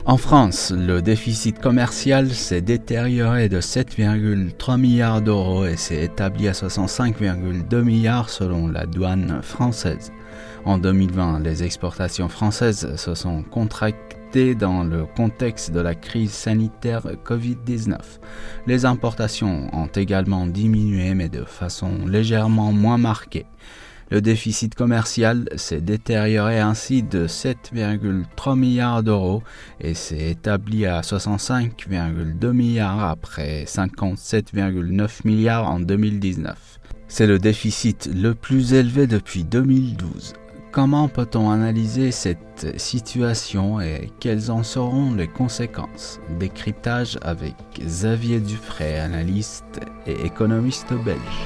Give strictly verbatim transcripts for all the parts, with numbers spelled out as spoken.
En France, le déficit commercial s'est détérioré de sept virgule trois milliards d'euros et s'est établi à soixante-cinq virgule deux milliards selon la douane française. En deux mille vingt, les exportations françaises se sont contractées dans le contexte de la crise sanitaire covid dix-neuf. Les importations ont également diminué, mais de façon légèrement moins marquée. Le déficit commercial s'est détérioré ainsi de sept virgule trois milliards d'euros et s'est établi à soixante-cinq virgule deux milliards après cinquante-sept virgule neuf milliards en deux mille dix-neuf. C'est le déficit le plus élevé depuis deux mille douze. Comment peut-on analyser cette situation et quelles en seront les conséquences? Décryptage avec Xavier Dufray, analyste et économiste belge.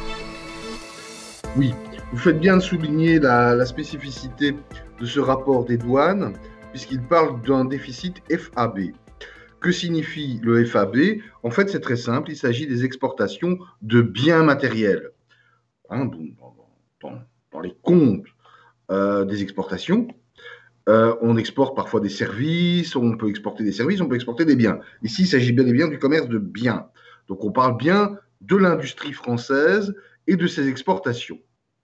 Oui. Vous faites bien de souligner la, la spécificité de ce rapport des douanes, puisqu'il parle d'un déficit F A B. Que signifie le F A B? En fait, c'est très simple, il s'agit des exportations de biens matériels. Hein, dans, dans, dans les comptes euh, des exportations, euh, on exporte parfois des services, on peut exporter des services, on peut exporter des biens. Ici, il s'agit bien et bien du commerce de biens. Donc, on parle bien de l'industrie française et de ses exportations.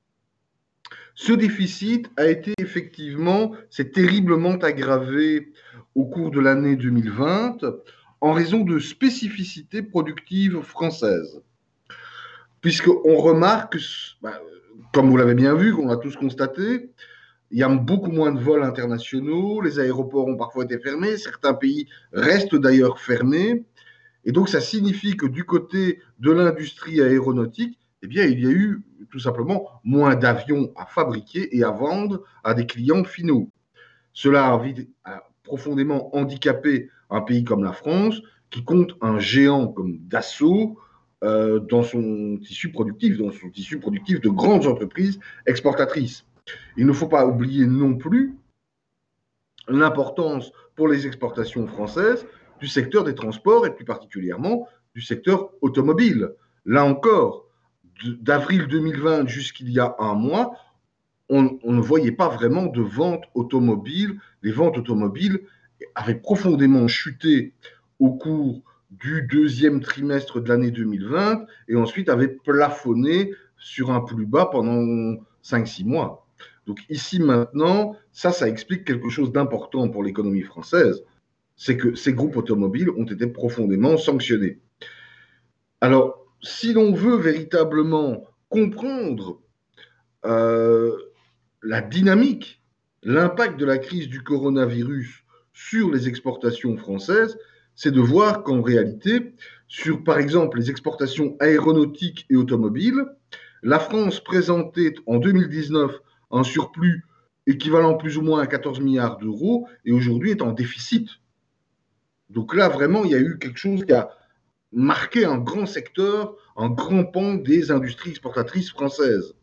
Ce déficit a été effectivement, s'est terriblement aggravé au cours de l'année deux mille vingt en raison de spécificités productives françaises. Puisqu'on remarque, bah, comme vous l'avez bien vu, qu'on a tous constaté, il y a beaucoup moins de vols internationaux, les aéroports ont parfois été fermés, certains pays restent d'ailleurs fermés, et donc ça signifie que du côté de l'industrie aéronautique, eh bien, il y a eu tout simplement moins d'avions à fabriquer et à vendre à des clients finaux. Cela a, a profondément handicapé un pays comme la France, qui compte un géant comme Dassault euh, dans son tissu productif, dans son tissu productif de grandes entreprises exportatrices. Il ne faut pas oublier non plus l'importance pour les exportations françaises du secteur des transports et plus particulièrement du secteur automobile. Là encore, d'avril deux mille vingt jusqu'il y a un mois, on, on ne voyait pas vraiment de ventes automobiles. Les ventes automobiles avaient profondément chuté au cours du deuxième trimestre de l'année deux mille vingt et ensuite avaient plafonné sur un plus bas pendant cinq six mois. Donc ici maintenant, ça, ça explique quelque chose d'important pour l'économie française, c'est que ces groupes automobiles ont été profondément sanctionnés. Alors, si l'on veut véritablement comprendre euh, la dynamique, l'impact de la crise du coronavirus sur les exportations françaises, c'est de voir qu'en réalité, sur par exemple les exportations aéronautiques et automobiles, la France présentait en deux mille dix-neuf un surplus équivalent plus ou moins à quatorze milliards d'euros et aujourd'hui est en déficit. Donc là, vraiment, il y a eu quelque chose qui a marqué un grand secteur, un grand pan des industries exportatrices françaises.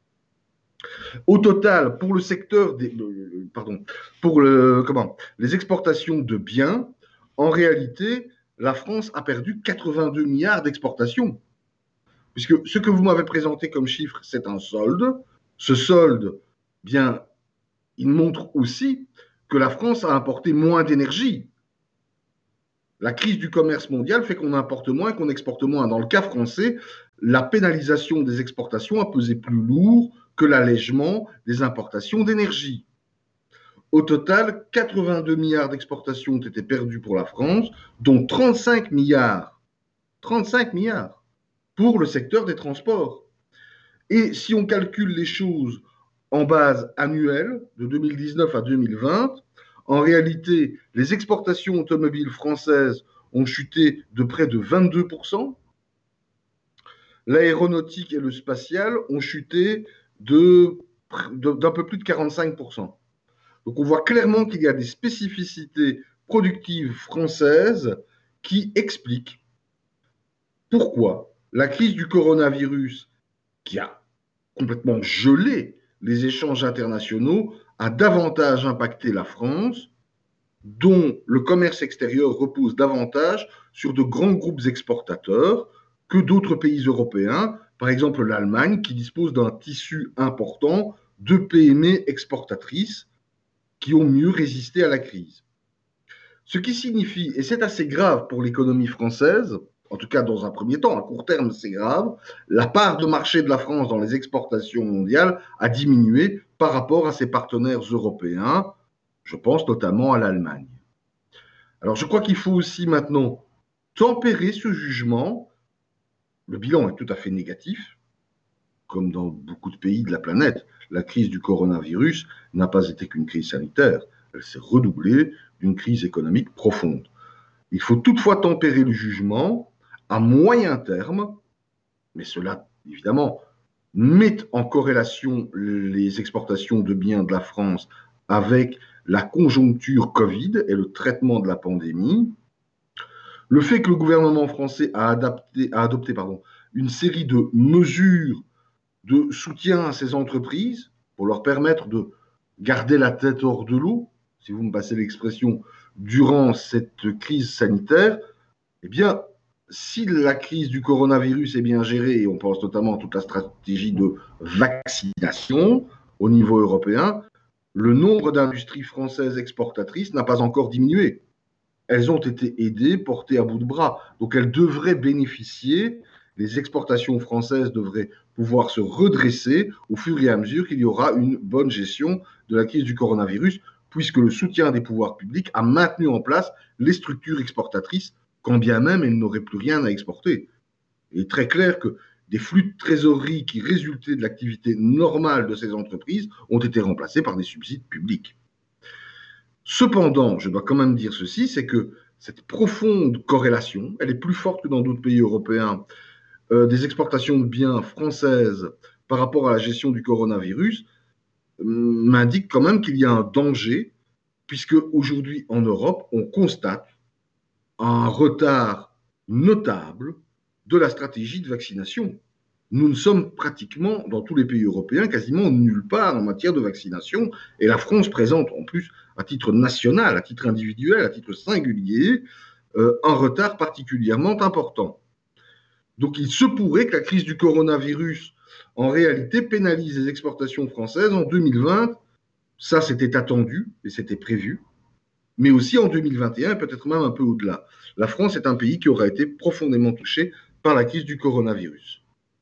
Au total, pour le secteur des, le, pardon, pour le, comment, les exportations de biens, en réalité, la France a perdu quatre-vingt-deux milliards d'exportations. Puisque ce que vous m'avez présenté comme chiffre, c'est un solde. Ce solde, bien, il montre aussi que la France a importé moins d'énergie. La crise du commerce mondial fait qu'on importe moins, qu'on exporte moins. Dans le cas français, la pénalisation des exportations a pesé plus lourd que l'allègement des importations d'énergie. Au total, quatre-vingt-deux milliards d'exportations ont été perdues pour la France, dont trente-cinq milliards, trente-cinq milliards pour le secteur des transports. Et si on calcule les choses en base annuelle, de deux mille dix-neuf à deux mille vingt, en réalité, les exportations automobiles françaises ont chuté de près de vingt-deux pour cent. L'aéronautique et le spatial ont chuté de, de, d'un peu plus de quarante-cinq pour cent. Donc on voit clairement qu'il y a des spécificités productives françaises qui expliquent pourquoi la crise du coronavirus, qui a complètement gelé les échanges internationaux, a davantage impacté la France, dont le commerce extérieur repose davantage sur de grands groupes exportateurs que d'autres pays européens, par exemple l'Allemagne, qui dispose d'un tissu important de P M E exportatrices qui ont mieux résisté à la crise. Ce qui signifie, et c'est assez grave pour l'économie française, en tout cas dans un premier temps, à court terme c'est grave, la part de marché de la France dans les exportations mondiales a diminué par rapport à ses partenaires européens, je pense notamment à l'Allemagne. Alors je crois qu'il faut aussi maintenant tempérer ce jugement. Le bilan est tout à fait négatif, comme dans beaucoup de pays de la planète. La crise du coronavirus n'a pas été qu'une crise sanitaire, elle s'est redoublée d'une crise économique profonde. Il faut toutefois tempérer le jugement à moyen terme, mais cela, évidemment, met en corrélation les exportations de biens de la France avec la conjoncture Covid et le traitement de la pandémie. Le fait que le gouvernement français a, adapté, a adopté pardon, une série de mesures de soutien à ces entreprises pour leur permettre de garder la tête hors de l'eau, si vous me passez l'expression, durant cette crise sanitaire, eh bien, si la crise du coronavirus est bien gérée, et on pense notamment à toute la stratégie de vaccination au niveau européen, le nombre d'industries françaises exportatrices n'a pas encore diminué. Elles ont été aidées, portées à bout de bras. Donc elles devraient bénéficier, les exportations françaises devraient pouvoir se redresser au fur et à mesure qu'il y aura une bonne gestion de la crise du coronavirus, puisque le soutien des pouvoirs publics a maintenu en place les structures exportatrices, quand bien même elles n'auraient plus rien à exporter. Il est très clair que des flux de trésorerie qui résultaient de l'activité normale de ces entreprises ont été remplacés par des subsides publics. Cependant, je dois quand même dire ceci, c'est que cette profonde corrélation, elle est plus forte que dans d'autres pays européens, euh, des exportations de biens françaises par rapport à la gestion du coronavirus, m'indique quand même qu'il y a un danger, puisque aujourd'hui en Europe, on constate un retard notable de la stratégie de vaccination. Nous ne sommes pratiquement, dans tous les pays européens, quasiment nulle part en matière de vaccination, et la France présente en plus, à titre national, à titre individuel, à titre singulier, euh, un retard particulièrement important. Donc il se pourrait que la crise du coronavirus, en réalité, pénalise les exportations françaises en deux mille vingt. Ça, c'était attendu et c'était prévu. Mais aussi en deux mille vingt et un, et peut-être même un peu au-delà. La France est un pays qui aura été profondément touché par la crise du coronavirus.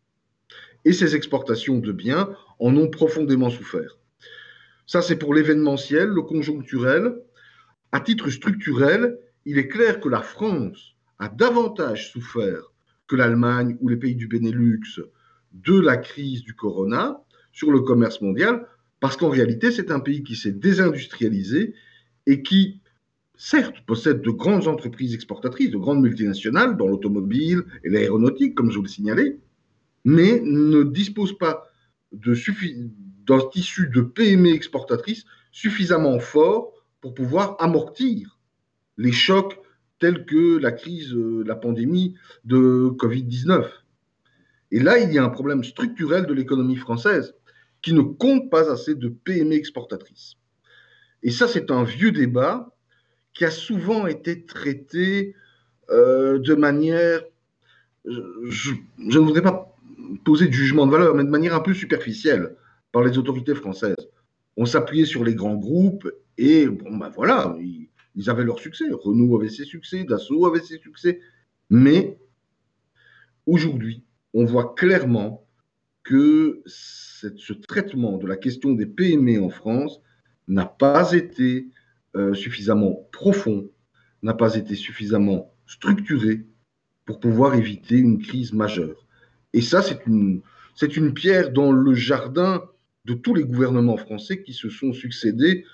Et ses exportations de biens en ont profondément souffert. Ça, c'est pour l'événementiel, le conjoncturel. À titre structurel, il est clair que la France a davantage souffert que l'Allemagne ou les pays du Benelux de la crise du corona sur le commerce mondial, parce qu'en réalité, c'est un pays qui s'est désindustrialisé et qui, certes, possède de grandes entreprises exportatrices, de grandes multinationales dans l'automobile et l'aéronautique, comme je vous le signalais, mais ne dispose pas de suffi- d'un tissu de P M E exportatrices suffisamment fort pour pouvoir amortir les chocs tels que la crise, euh, la pandémie de covid dix-neuf. Et là, il y a un problème structurel de l'économie française qui ne compte pas assez de P M E exportatrices. Et ça, c'est un vieux débat qui a souvent été traité euh, de manière, je, je, je ne voudrais pas poser de jugement de valeur, mais de manière un peu superficielle par les autorités françaises. On s'appuyait sur les grands groupes et, bon, ben voilà, ils, ils avaient leur succès. Renault avait ses succès, Dassault avait ses succès. Mais aujourd'hui, on voit clairement que cette, ce traitement de la question des P M E en France n'a pas été euh, suffisamment profond, n'a pas été suffisamment structuré pour pouvoir éviter une crise majeure. Et ça, c'est une, c'est une pierre dans le jardin de tous les gouvernements français qui se sont succédés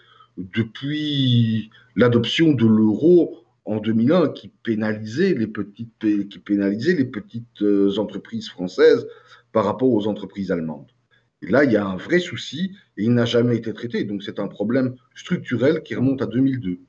depuis l'adoption de l'euro en deux mille un, qui pénalisait les petites, qui pénalisait les petites entreprises françaises par rapport aux entreprises allemandes. Et là, il y a un vrai souci et il n'a jamais été traité. Donc, c'est un problème structurel qui remonte à deux mille deux.